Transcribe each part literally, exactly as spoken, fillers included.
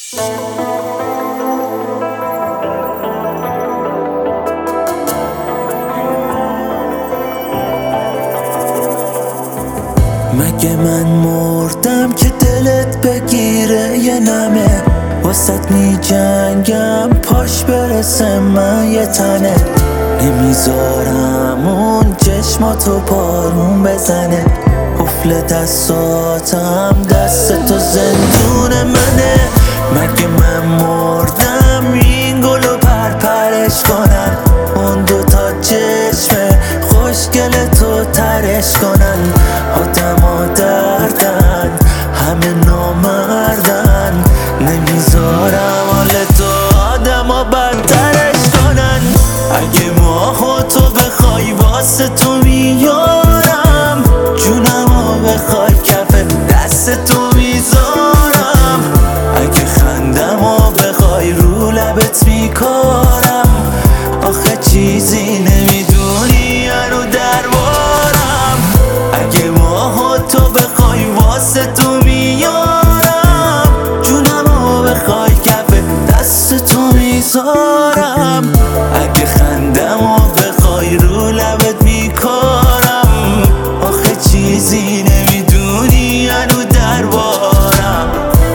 مگه من مردم که دلت بگیره یه نمه واسط می جنگم پاش برسه من یه تنه نمیذارم اون چشماتو پارون بزنه قفل دستاتم دست تو زندون منه مگه من مردم این گلو پرپرش کنن اون دوتا چشم خوشگل تو ترش کنن آدم ها دردن همه نامردن نمیذارم حال تو آدم ها بدترش کنن اگه ماهو تو بخوای واسه تو میارم جونمو بخوای کف دست تو میذارم اگه خندمو بخوای رو لبت میکارم آخه چیزی نمیدونی هنو دربارم اگه ماهو تو بخوای واسه تو میارم جونمو بخوای کف دست تو میذارم اگه خندمو بخوای رو لبت میکارم آخه چیزی نمیدونی هنو دربارم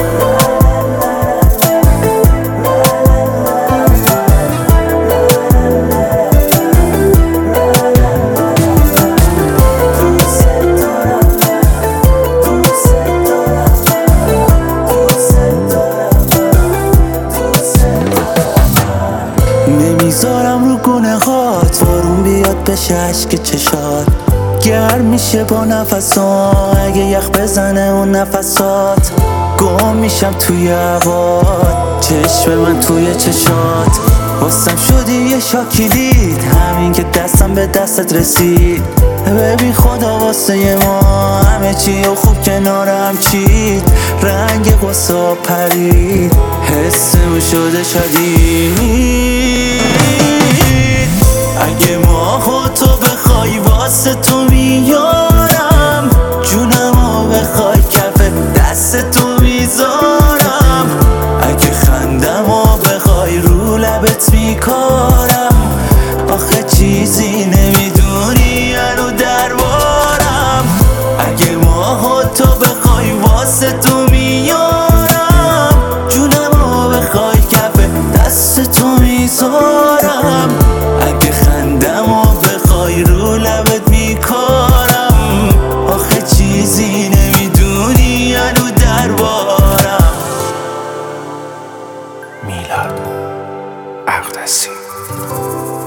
نمیذارم رو گونه هات بارون بیاد بشه عشق چشات گرم میشه با نفسات اگه یخ بزنه اون نفسات گم میشم توی هوات چشم من توی چشات واسم شدی یه شاکیلید همین که دستم به دستت رسید ببین خدا واسه ما همه چی و خوب کنارم چید رنگ قصه پرید حسمو شده شدید اگه ماهو تو بخوای واسه تو میارم جونمو بخوای کف دست تو میذارم اگه خندمو بخوای رو لبت میکارم آخه چیزی نمیدونی هنو دربارم اگه ماهو تو بخوای واسه تو میارم جونمو بخوای کف دست تو میذارم اگه خندمو بخوای رو لبت میکارم آخه چیزی نمیدونی هنو دربارم میلاد اقدسی